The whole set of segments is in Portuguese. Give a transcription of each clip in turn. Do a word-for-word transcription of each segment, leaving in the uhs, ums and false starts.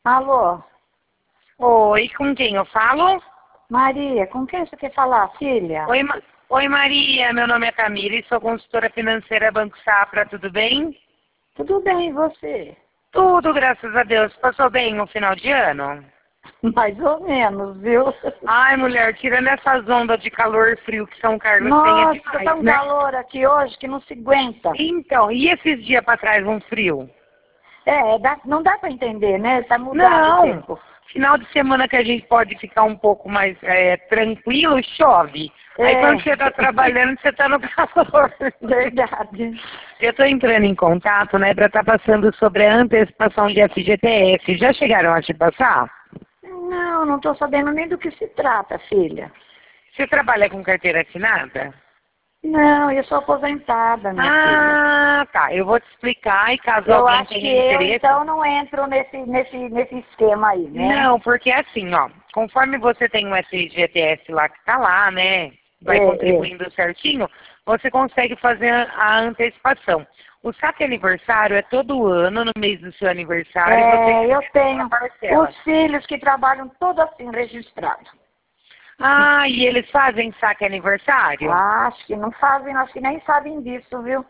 Alô, Oi, com quem eu falo? Maria, com quem você quer falar, filha? Oi, Ma- Oi Maria, meu nome é Camila e sou consultora financeira Banco Safra, tudo bem? Tudo bem, e você? Tudo, graças a Deus. Passou bem o final de ano? Mais ou menos, viu? Ai, mulher, tirando essas ondas de calor e frio que São Carlos tem, é Nossa, tá demais, um né? calor aqui hoje que não se aguenta. Então, e esses dias pra trás um frio? É, dá- não dá para entender, né? Tá mudado o Não, tempo. final de semana que a gente pode ficar um pouco mais é, tranquilo, chove. Aí É. quando você tá trabalhando, você tá no calor. Verdade. Eu estou entrando em contato, né, para estar passando sobre a antecipação de F G T S. Já chegaram a te passar? Não, não tô sabendo nem do que se trata, filha. Você trabalha com carteira assinada? Não, eu sou aposentada, minha filha. Ah, tá. Eu vou te explicar e caso Eu alguém acho que tenha eu, interesse... então, não entro nesse, nesse, nesse esquema aí, né? Não, porque é assim, ó, conforme você tem um F G T S lá que tá lá, né, vai É, é. contribuindo certinho, você consegue fazer a a antecipação. O saque aniversário é todo ano, no mês do seu aniversário, e você É, eu recebe uma tenho parcela. os filhos que trabalham tudo assim, registrado. Ah, e eles fazem saque aniversário? Acho que não fazem, acho que nem sabem disso, viu?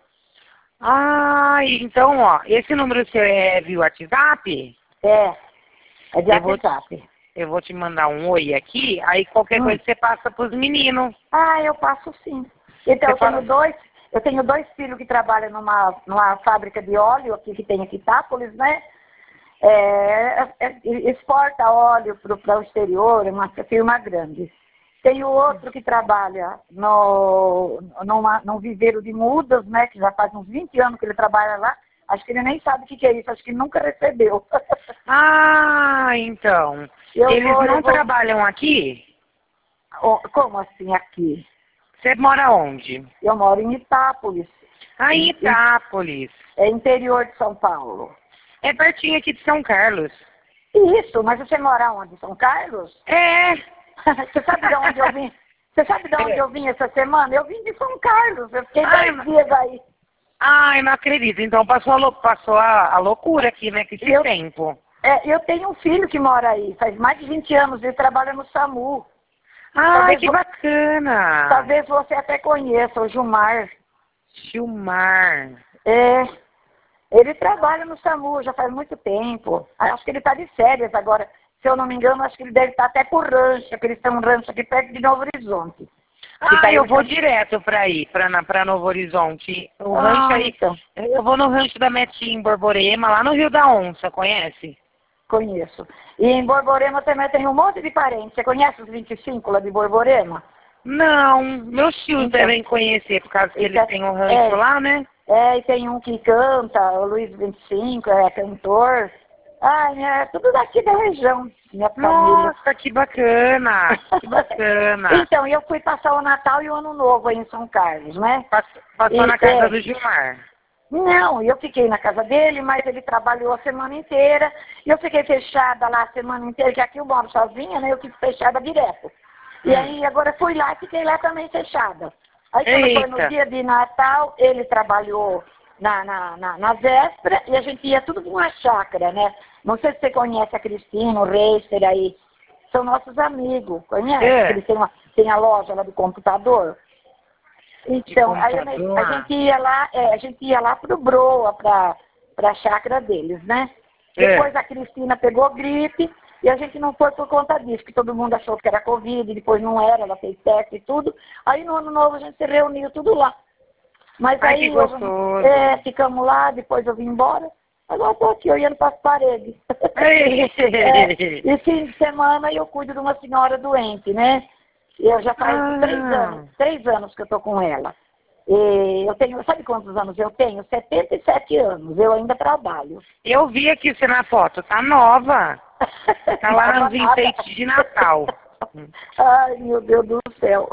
Ah, então, ó, esse número seu é via WhatsApp? É, é de Eu vou, WhatsApp. eu vou te mandar um oi aqui, aí qualquer Hum. coisa você passa pros meninos. Ah, eu passo sim. Então, Você eu tenho fala... dois, eu tenho dois filhos que trabalham numa, numa fábrica de óleo aqui que tem aqui em Itápolis, né? É, é, é, exporta óleo para o exterior, é uma firma grande. Tem o outro que trabalha no, numa, num viveiro de mudas, né? Que já faz uns vinte anos que ele trabalha lá. Acho que ele nem sabe o que, que é isso, acho que ele nunca recebeu. Ah, então. Eu Eles vou, eu não vou. trabalham aqui? Oh, como assim aqui? Você mora onde? Eu moro em Itápolis, Ah, em em- em- Itápolis. é interior de São Paulo. É pertinho aqui de São Carlos. Isso, mas você mora onde? São Carlos? É. Você sabe de onde eu vim? Você sabe de onde É. eu vim essa semana? Eu vim de São Carlos, eu fiquei Ai, dez dias aí. ai, não acredito. Então passou a, lou- passou a, a loucura aqui, né, com esse Eu, tempo. é, eu tenho um filho que mora aí, faz mais de vinte anos, ele trabalha no SAMU. Ai, Talvez, que vo- bacana. talvez você até conheça, o Gilmar. Gilmar. É, ele trabalha no SAMU já faz muito tempo. Acho que ele está de férias agora. Se eu não me engano, acho que ele deve estar até com o rancho, porque eles têm um rancho aqui perto de Novo Horizonte. Que Ah, tá eu ele vou com... direto para aí, para para Novo Horizonte. O rancho Ah, aí, então, eu vou no rancho da Metinha em Borborema, lá no Rio da Onça, conhece? conheço. E em Borborema também tem um monte de parentes. Você conhece os vinte e cinco lá de Borborema? Não, meus tios Então, devem conhecer, por causa que esse eles é, têm um rancho é, lá, né? é, e tem um que canta, o Luiz vinte e cinco, é cantor. Ai, é tudo daqui da região, minha família. Nossa, que bacana, que bacana. Então, eu fui passar o Natal e o Ano Novo aí em São Carlos, né? Pass- Passou E, na casa é, do Gilmar. não, eu fiquei na casa dele, mas ele trabalhou a semana inteira. E eu fiquei fechada lá a semana inteira, que aqui eu moro sozinha, né? Eu fico fechada direto. E Hum. aí agora fui lá e fiquei lá também fechada. Aí quando foi no Eita. dia de Natal, ele trabalhou na, na, na, na véspera e a gente ia tudo para uma chácara, né? Não sei se você conhece a Cristina, o Reister aí. São nossos amigos, conhece? Que É, eles têm, uma, têm a loja lá do computador. de Então, aí a computador. gente ia lá, é, a gente ia lá pro Broa, pra, pra chácara deles, né? É. Depois a Cristina pegou gripe e a gente não foi por conta disso, que todo mundo achou que era Covid, depois não era, ela fez teste e tudo. Aí no ano novo a gente se reuniu tudo lá. Mas Ai, que aí eu, gostoso. é, ficamos lá, depois eu vim embora. Agora estou aqui olhando para as paredes. Ei. É, e fim de semana eu cuido de uma senhora doente, né? Eu já faz três Ah, anos, três anos que eu estou com ela. E eu tenho, sabe quantos anos eu tenho? setenta e sete anos, eu ainda trabalho. eu vi aqui você na foto, tá nova. Tá lá Tava nos nada. enfeites de Natal. Ai, meu Deus do céu.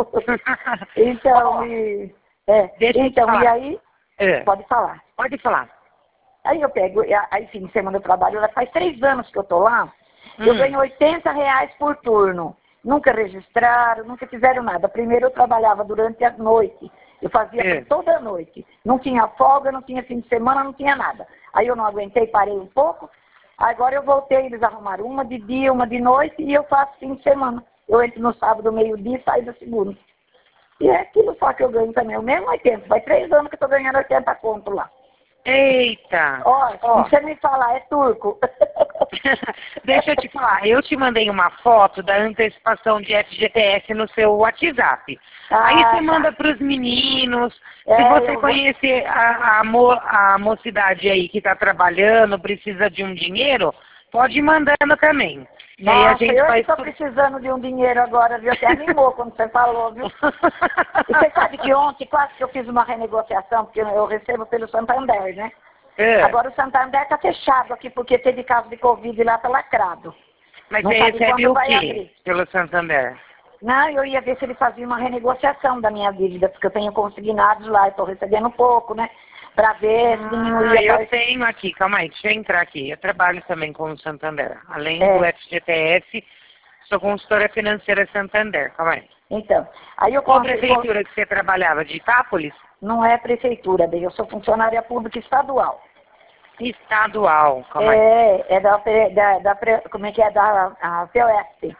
Então, Ó, e, é, deixa eu te então, e falar. aí, É, pode falar. pode falar. Aí eu pego, e a- aí fim de semana eu trabalho, ela faz três anos que eu tô lá, eu Hum, ganho oitenta reais por turno. Nunca registraram, nunca fizeram nada. Primeiro eu trabalhava durante a noite, eu fazia é. toda a noite. Não tinha folga, não tinha fim de semana, não tinha nada. Aí eu não aguentei, parei um pouco, Agora eu voltei, eles arrumaram uma de dia, uma de noite e eu faço fim de semana. Eu entro no sábado, meio-dia e saio da segunda. E é aquilo só que eu ganho também, o mesmo oitenta. Faz três anos que eu tô ganhando oitenta conto lá. Eita! Ó, Ó. se você me falar, é turco. Deixa eu te falar, eu te mandei uma foto da antecipação de F G T S no seu WhatsApp. Ah, Aí você tá. manda para os meninos. É, Se você eu vou- conhecer a, a, mo, a mocidade aí que está trabalhando, precisa de um dinheiro, pode ir mandando também. E aí a Nossa, gente eu faz estou tudo. precisando de um dinheiro agora, viu? Até animou quando você falou, viu? E você sabe que ontem quase que eu fiz uma renegociação, porque eu recebo pelo Santander, né? É. Agora o Santander está fechado aqui, porque teve caso de Covid e lá está lacrado. Mas Não você sabe recebe quando o vai quê abrir. pelo Santander? Não, eu ia ver se ele fazia uma renegociação da minha dívida, porque eu tenho consignados lá, estou recebendo pouco, né? Para ver se diminuía. Ah, eu a... tenho aqui, calma aí, deixa eu entrar aqui. Eu trabalho também com o Santander. Além É. do F G T S, sou consultora financeira Santander, calma aí. Então, aí eu Qual consegui... prefeitura que você trabalhava? De Itápolis? Não é prefeitura, bem, eu sou funcionária pública estadual. Estadual, calma aí. É, é da, da, da, como é que é, da a P O S,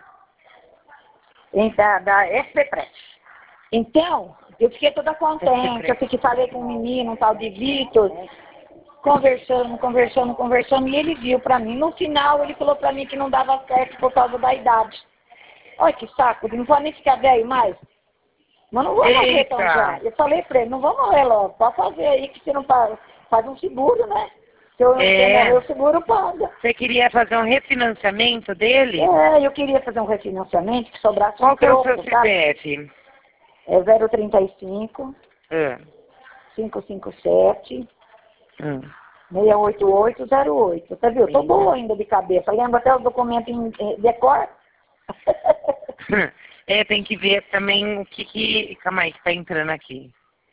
da, da S P P. Então, eu fiquei toda contente, eu fiquei, falei com um menino, um tal de Vitor, conversando, conversando, conversando, e ele viu pra mim. No final, ele falou pra mim que não dava certo por causa da idade. Olha que saco, não pode nem ficar velho mais. Mas não vou morrer tão já. Eu falei pra ele, não vou morrer logo, pode fazer aí que você não faz, faz um seguro, né? Se eu É. morrer, o seguro paga. Você queria fazer um refinanciamento dele? É, eu queria fazer um refinanciamento que sobrasse Qual um que é o troco, seu sabe? C P F? É zero trinta e cinco, Ah, quinhentos e cinquenta e sete, hum. seiscentos e oitenta e oito zero oito. Você viu? Tô boa ainda de cabeça. Lembro até os documentos em em decor. É, tem que ver também o que que... Calma aí, que tá entrando aqui.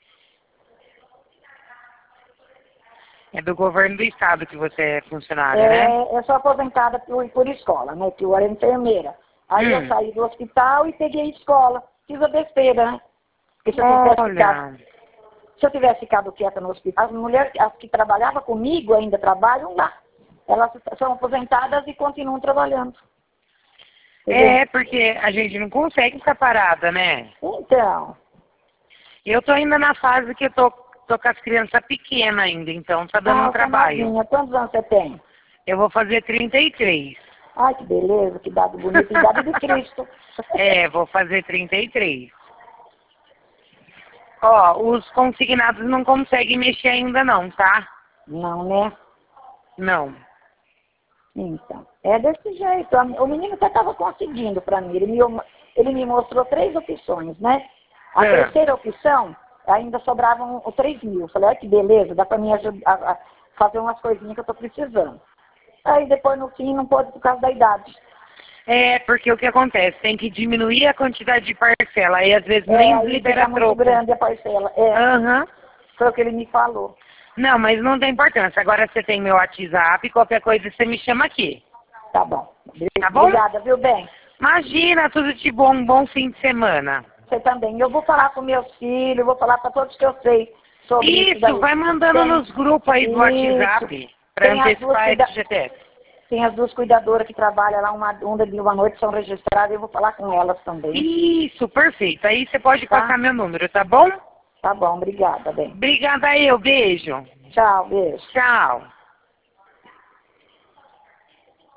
É do governo do estado que você é funcionária, É, né? eu sou aposentada por, por escola, né? Que eu era enfermeira. Aí Hum. eu saí do hospital e peguei escola. Fiz a besteira, né? Porque se eu tivesse ficado, Olha, se eu tivesse ficado quieta no hospital, as mulheres as que trabalhavam comigo ainda trabalham lá. Elas são aposentadas e continuam trabalhando. Entendeu? é porque a gente não consegue ficar parada, né? Então, Eu tô ainda na fase que eu tô, tô com as crianças pequenas ainda, então tá dando ah, um eu sou trabalho. novinha. Quantos anos você tem? Eu vou fazer trinta e três. Ai, que beleza, que idade bonita, idade de Cristo. É, vou fazer trinta e três. Ó, os consignados não conseguem mexer ainda não, tá? Não, né? Não. Então, é desse jeito. O menino até estava conseguindo para mim. Ele me, ele me mostrou três opções, né? A É. terceira opção, ainda sobravam três mil. Falei, olha que beleza, dá para mim ajudar a, a fazer umas coisinhas que eu estou precisando. Aí depois, no fim, não pôde por causa da idade. É, porque o que acontece? Tem que diminuir a quantidade de parcela, aí às vezes É, nem aí libera fica muito troco. grande a parcela. É, Aham. foi o que ele me falou. Não, mas não tem importância. Agora você tem meu WhatsApp, qualquer coisa você me chama aqui. Tá bom. Tá bom? Obrigada, viu, bem? Imagina, tudo de bom, um bom fim de semana. Você também. Eu vou falar com meus filhos, vou falar para todos que eu sei sobre isso. Isso, daí. vai mandando Tem- nos grupos aí do Isso. WhatsApp, para Tem as duas antecipar cuida- esse G T S. Tem as duas cuidadoras que trabalham lá, uma, uma de uma noite são registradas, eu vou falar com elas também. Isso, perfeito. Aí você pode Tá? passar meu número, tá bom? Tá bom, obrigada, bem. Obrigada eu, beijo. Tchau, beijo. Tchau.